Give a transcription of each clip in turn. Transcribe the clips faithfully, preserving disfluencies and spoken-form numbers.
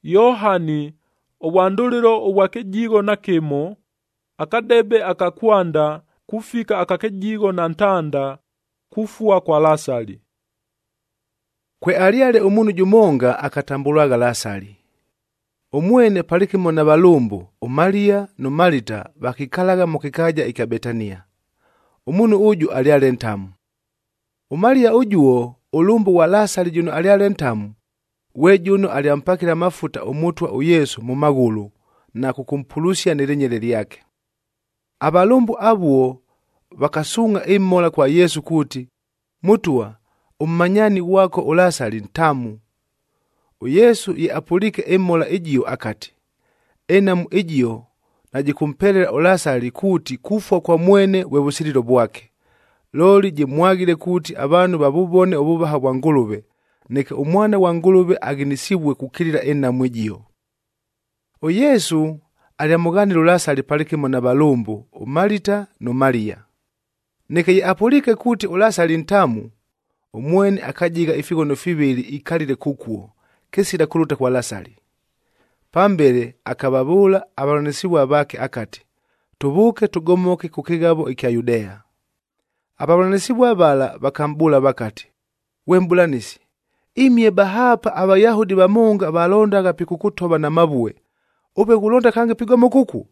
Yohani obwanduliro obwakejigo na kimo akadebe akakwanda kufika akakejigo na ntanda kufua kwa Lazali. Kwe aliale umunu jumonga akatambulwaga Lazali. Umwene palikimo na balumbu umalia no Marita bakikalaga mukikaja ika Betania. Umunu uju aliale ntamu. Umalia ujuo ulumbu wa Lazali juno aliale ntamu, we juno aliampakila mafuta umutwa uyesu mu magulu na kukumpulusia nilinyele lyake. Abalumbu abuo bakasunga imola kwa Yesu kuti, "Mutwa, umanyani wako uLazali ntamu." Uyesu ye apulike imola ijiyo akati, "Enamu ijiyo najikumpelela uLazali kuti kufwa kwa mwene webusililo bwake. Loli jimwagile kuti abantu babubone obubaha bwa Ngulube, neke umwana wa Ngulube aginisibwe kukilila enamu ijiyo." Uyesu aliamuganila uLazali palikimo na balumbu uMarita no Maria. Neke ye apulike kuti uLazali ntamu, umwene akajiga ifigono fibili ikalile kukuo, kesila kuluta kwa Lazali. Pambele akababula abalonesiwa bake akati, "Tubuke tugomoke kukigabo ikya Yudea." Abalonesiwa bala bakambula bakati, "Wembulanisi, imye bahapa abayahudi bamonga balondaga pikukutoba na mabuwe, ube kulonda kange pigomo kuku?"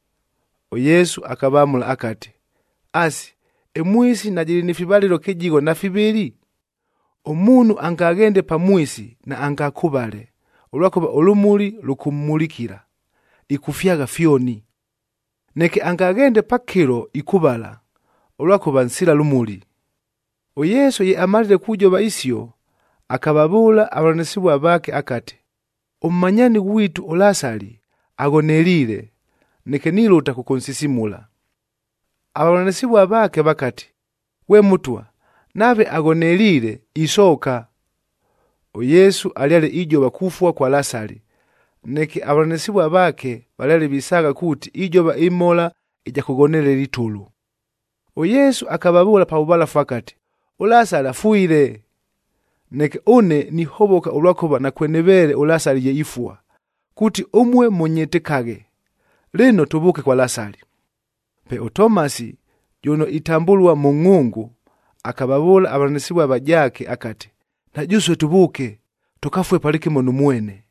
Yesu akabamula akati, "Asi, emwisi najili nifibalilo kijigo na fibili? Umunu angagende pamwisi na angakubale, ulwakuba ulumuli lukumulikira, ikufyaga fyoni. Neke angagende pakilo ikubala, ulwakuba nsila lumuli." Uyesu ye amalile kujoba isyo, akababula abalonesiwa bake akati, "Umanyani witu uLazali agonelile, neke niluta kukonsisimula." Abalonesiwa bake bakati, "We Mutwa, nave agonelile isoka." Uyesu aliale ijoba kufua kwa Lazali, neke abalonesiwa bake baliale bisaga kuti ijoba imola ija kugonelela itulu. Uyesu akababula pa ubalafu akati, "uLazali afuile." Neke une nihoboka ulwakuba nakwenebele uLazali ye ifua, kuti umwe munyetekage. Lino tubuke kwa Lazali. Pe uTomasi juno itambulwa mung'ungu akababula abalonesiwa bajake akati, "Najuswe tubuke tukafwe palikimo numwene."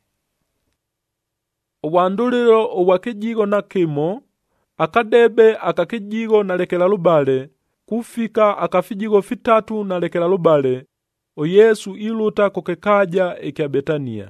Obwanduliro obwakejigo na kimo akadebe akakejigo na lekela lubale kufika akafijigo fitatu na lekela lubale. Uyesu iluta kukikaja ikya Betania.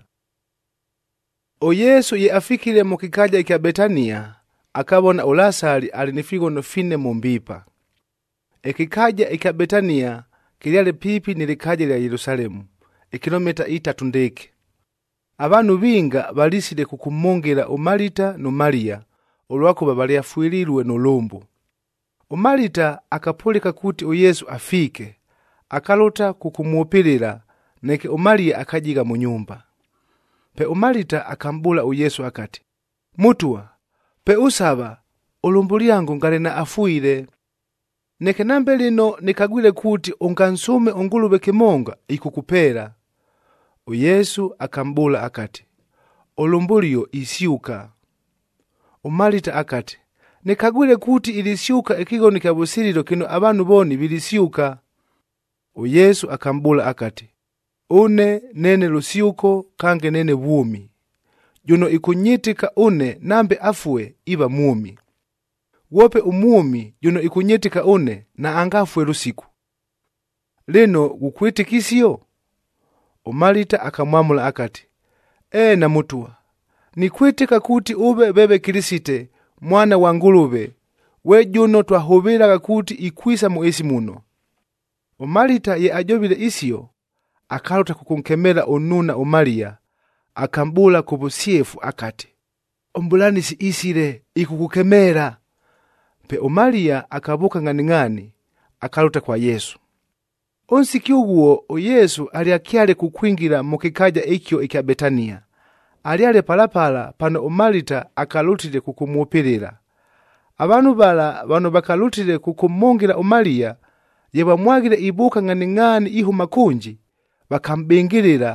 Uyesu ye afikile mukikaja ikya Betania, akabona uLazali alinifigono fine mumbipa. Ekikaja ikya Betania kiliale pipi nilikaja lya Yerusalemu, ikilomita itatu ndeke. Abantu binga balisile kukumongela uMarita no Maria, ulwakuba bali afuililwe n'ulumbu. uMarita akapulika kuti uYesu afike, akaluta kukumupilila, neke uMaria akajiga mu nyumba. Pe uMarita akambula uYesu akati, "Mutwa, pe usaba ulumbu lyangu ngalena afuile. Neke nambe lino nikagwile kuti ungansume ungulube kimonga ikukupela." Uyesu akambula akati, "Ulumbulio isiuka." uMarita akati, "Nikagwile kuti ilisiuka ikigoni kya busililo kino abantu boni bilisiuka." Uyesu akambula akati, "Une nene lusiuko kange nene bumi. Juno ikunyitika une nambe afue iba mumi. Wope umumi juno ikunyitika une na angafue lusiku. Lino gukwitikisio?" uMarita akamwamula akati, "E na Mutwa, nikwitika kuti ube bebe Kirisite, mwana wa Ngulube, we juno twahubilaga kuti ikwisa mu isi muno." uMarita ye ajobile isio, akaluta kukunkemela ununa uMaria, akambula kubusiefu akati, "Ombulanisi isile ikukukemela." Pe uMaria akabuka ng'aning'ani, akaluta kwa Yesu. Onsiki uguo uYesu aliakyale kukwingila mukikaja ikyo ikya Betania. Aliale palapala pano uMarita akalutile kukumupilila. Abantu bala bano bakalutile kukumongela uMaria, ye bamwagile ibuka ng'aning'ani ihuma kunji, bakambingilila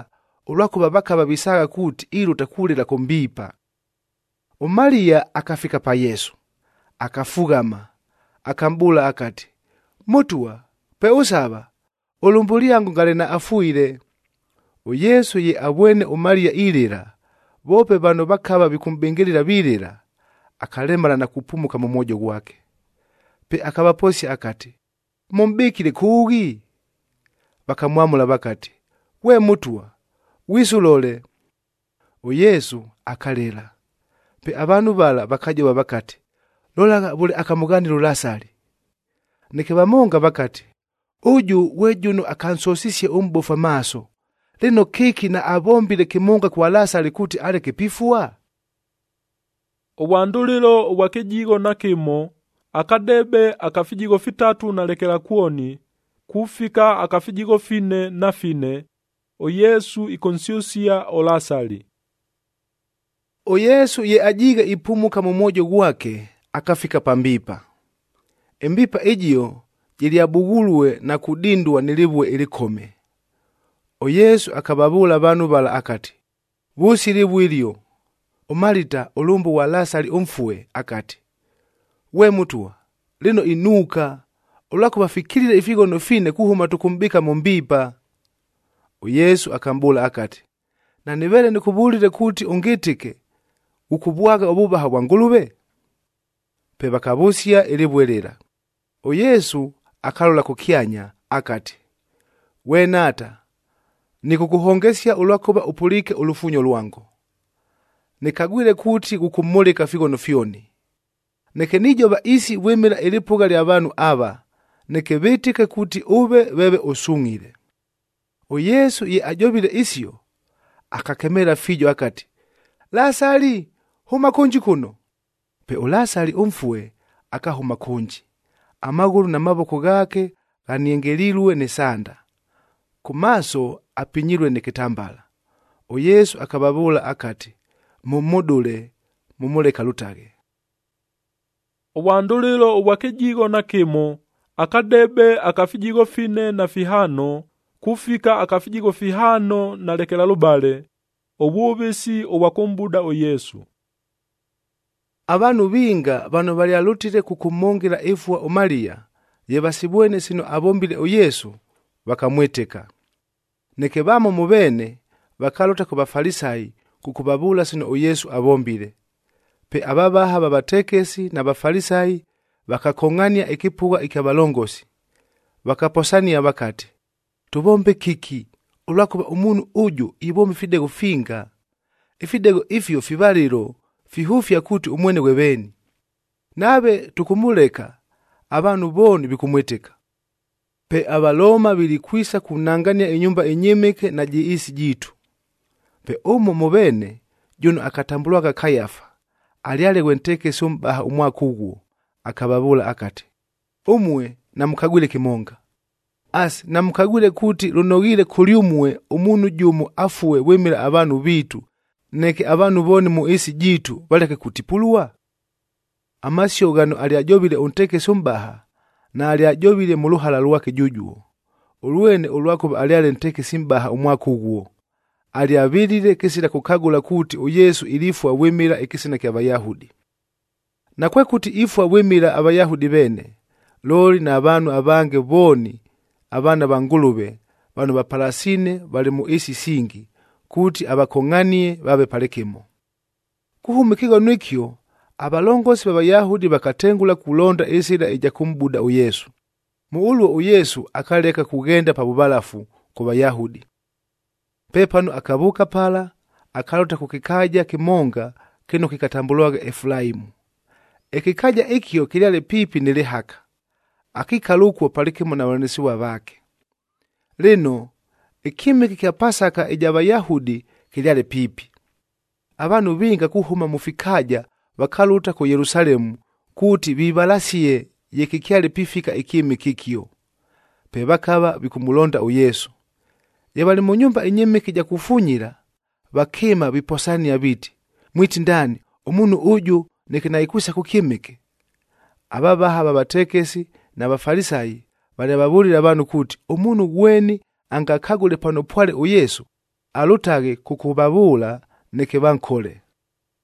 ulwakuba bakaba bisaga kuti iluta kulira kumbipa. Umaliya akafika pa Yesu, akafugama, akambula akati, "Mutuwa, pe usaba, ulumbuli yangu ngalena afuire." Uyesu ye abwene umaliya ilira, bope bano bakaba bikumbengelera bilira, akalemala na kupumuka mu moyo gwake. Pe akabaposi akati, "Mumbikire kuugi?" Bakamwamula bakati, "We mutuwa, wisulole." Uyesu akalela. Pe abantu bala bakajoba bakati, "Lolaga buli akamuganira Lazaro." Neke bamonga bakati, "Uju wejuno akansosisye umbofa maso. Lino kiki na abombile kimunga kwa Lazaro kuti aleke pifua?" Obwandulilo wakijigo na kimo, akadebe akafijigo fitatu na lekela kuoni, kufika akafijigo fine na fine, o Yesu ikonsiusia o Lazaro. O Yesu ye ajiga ipumuka mu moyo gwake, akafika pambipa. Embipa ejiyo jili abugulwe na kudindwa nilibwe ilikome. O Yesu akababula abantu bala akati, "Busilibu ilio." Umalita ulumbu wa Lazaro umfue akati, "We mutuwa, lino inuka, ulako bafikirire ifigono fine kuhuma tukumbika mu mbipa." O Yesu akambula akati, "Na nibele nikubulire kuti ungitike, ukubwaga obubaha bwa ngulube?" Pe bakabusya ilibwelera. O Yesu akalola kukyanya akati, "We nata, nikukuhongesya ulwakuba upulike ulufunyo lwango. Nikagwile kuti gukumulika figono fyoni. Neke nijoba isi wemera ilipuga lya abantu aba, neke bitike kuti ube bebe usungire." O Yesu ye ajobile isyo, akakemera fijo akati, "Lazaro, huma kunji kuno." Pe o Lazaro umfue akahuma kunji, amaguru na maboko gake ganiengelilwe ne sanda, kumaso apinyirwe ne kitambala. O Yesu akababula akati, "Mumudule, mumuleka lutage." Obwandulilo obwakijigo na kimo, akadebe akafijigo fine na fihano, kufika akafijigo fihano na lekela lubale, obubisi obwakumbuda o Yesu. Abantu binga bano bali alutire kukumongera ifwa Umaliya, ye basibwene sino abombile o Yesu, bakamweteka. Neke bamo mubene, bakalota ku Bafarisayi kukubabula sino o Yesu abombile. Pe ababaha babatekesi na Bafarisayi bakakongania ekipuga ikabalongosi. Bakaposania bakati, "Tubombe kiki, ulwakuba umunu uju ibombe fidego finga. Ifidego ifyo fibaliro, fihufya kuti umwene webeni. Nabe tukumuleka, abantu boni bikumweteka." Pe abaloma bilikwisa kunangania inyumba inyemeke na jiisi jitu. Pe umo mubene, juno akatambulwaga Kayafa, aliale wentekesi umbaha umwaka uguo, akababula akati, "Umwe namukagwile kimonga. Asi namukagwile kuti lunogile kuliumwe umunu jumu afuwe wemera abantu bitu, neke abantu boni mu isi jitu baleke kutipulua." Amasyo gano aliajobile untekesi umbaha, na aliajobile mu luhala lwake jujuo. Ulwene ulwakuba aliale ntekesi mbaha umwaka uguo. Aliabilile kisira kukagula kuti o Yesu ilifwa wemera ikisina kya Abayahudi. Na kwe kuti ifwa wemera Abayahudi bene, loli na abantu abange boni, abana bangulube, bano bapalasine bali mu isi singi, kuti abakonganie babe palekemo. Kuhumikigo nwikyo, abalongosi b'Abayahudi bakatengula kulonda isira ija kumbuda o Yesu. Muulwo o Yesu akaleka kugenda pa bubalafu ku Bayahudi. Pepano akabuka pala, akalota kukikaja kimonga kino kikatambulwaga Efraimu. Ekikaja ikyo kiliale pipi nilihaka. Akikalukwa palikimo na wanisiwa bake. Lino, ikimiki kya Pasaka ija Abayahudi kiliale pipi. Abantu binga kuhuma mufikaja bakaluta ku Yerusalemu kuti bibalasiye yekikyali pifika ikimiki kyo. Pe bakaba bikumulonda o Yesu. Yebali mu nyumba inyemeke ja kufunyira, bakema biposania biti, "Mwiti ndani, umunu uju nikinaikusa kukimike." Ababaha babatekesi na Bafarisayi bali babulira abantu kuti umunu gweni angakagule pano pwale o Yesu, alutage kukubabula neke bankole.